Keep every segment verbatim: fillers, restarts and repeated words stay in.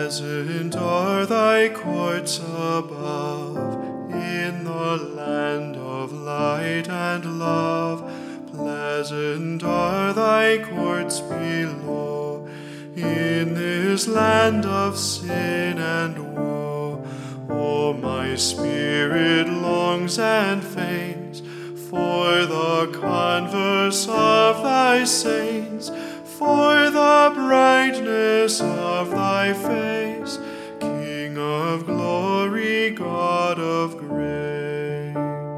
Pleasant are thy courts above, in the land of light and love. Pleasant are thy courts below, in this land of sin and woe. Oh, my spirit longs and faints for the converse of thy saints, for the brightness of thy face, King of glory, God of grace.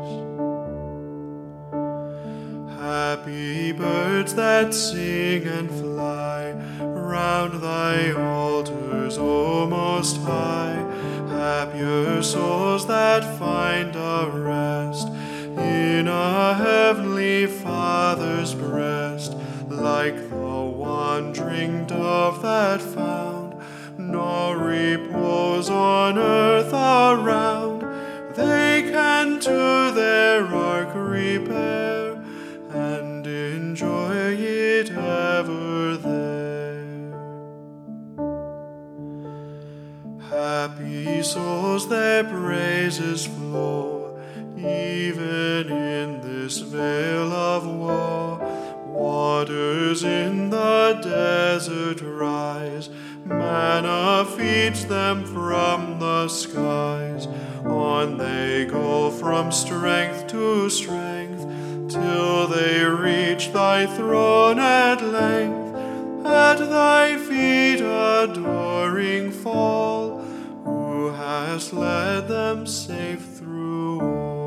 Happy birds that sing and fly round thy altars, O Most High. Happier souls that find a rest in a heavenly Father's breast, like the wandering dove that found no repose on earth around. They can to their ark repair and enjoy it ever there. Happy souls, their praises flow, even in this vale of woe. Waters in the desert rise, manna feeds them from the skies. On they go from strength to strength, till they reach thy throne at length. At thy feet adoring fall, who hast led them safe through all.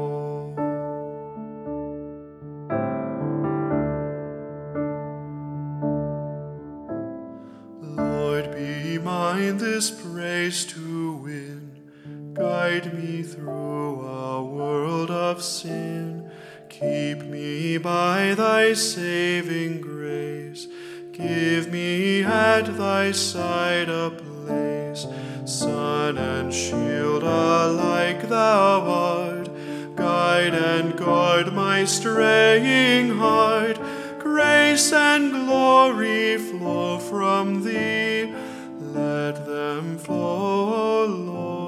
Lord, be mine this praise to win. Guide me through a world of sin. Keep me by thy saving grace. Give me at thy side a place. Sun and shield alike thou art. Guide and guard my straying heart. Grace and glory flow from thee. Let them flow, O Lord.